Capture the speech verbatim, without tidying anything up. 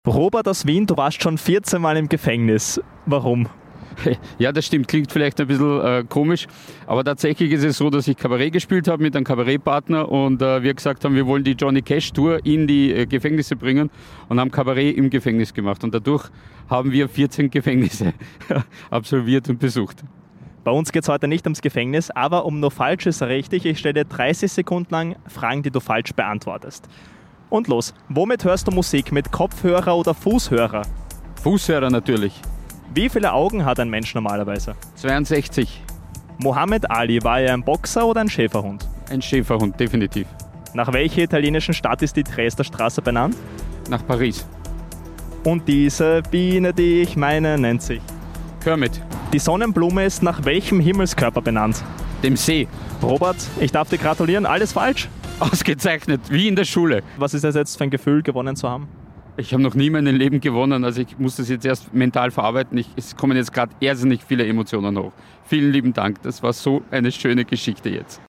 Robert aus Wien, du warst schon vierzehn Mal im Gefängnis. Warum? Ja, das stimmt. Klingt vielleicht ein bisschen äh, komisch, aber tatsächlich ist es so, dass ich Kabarett gespielt habe mit einem Kabarettpartner und äh, wir gesagt haben, wir wollen die Johnny Cash Tour in die äh, Gefängnisse bringen und haben Kabarett im Gefängnis gemacht. Und dadurch haben wir vierzehn Gefängnisse absolviert und besucht. Bei uns geht es heute nicht ums Gefängnis, aber um nur Falsches richtig. Ich stelle dir dreißig Sekunden lang Fragen, die du falsch beantwortest. Und los. Womit hörst du Musik? Mit Kopfhörer oder Fußhörer? Fußhörer natürlich. Wie viele Augen hat ein Mensch normalerweise? zweiundsechzig. Mohammed Ali, war er ein Boxer oder ein Schäferhund? Ein Schäferhund, definitiv. Nach welcher italienischen Stadt ist die Dresdner Straße benannt? Nach Paris. Und diese Biene, die ich meine, nennt sich? Kermit. Die Sonnenblume ist nach welchem Himmelskörper benannt? Dem See. Robert, ich darf dir gratulieren, alles falsch? Ausgezeichnet, wie in der Schule. Was ist das jetzt für ein Gefühl, gewonnen zu haben? Ich habe noch nie mein Leben gewonnen, also ich muss das jetzt erst mental verarbeiten. Ich, es kommen jetzt gerade irrsinnig viele Emotionen hoch. Vielen lieben Dank, das war so eine schöne Geschichte jetzt.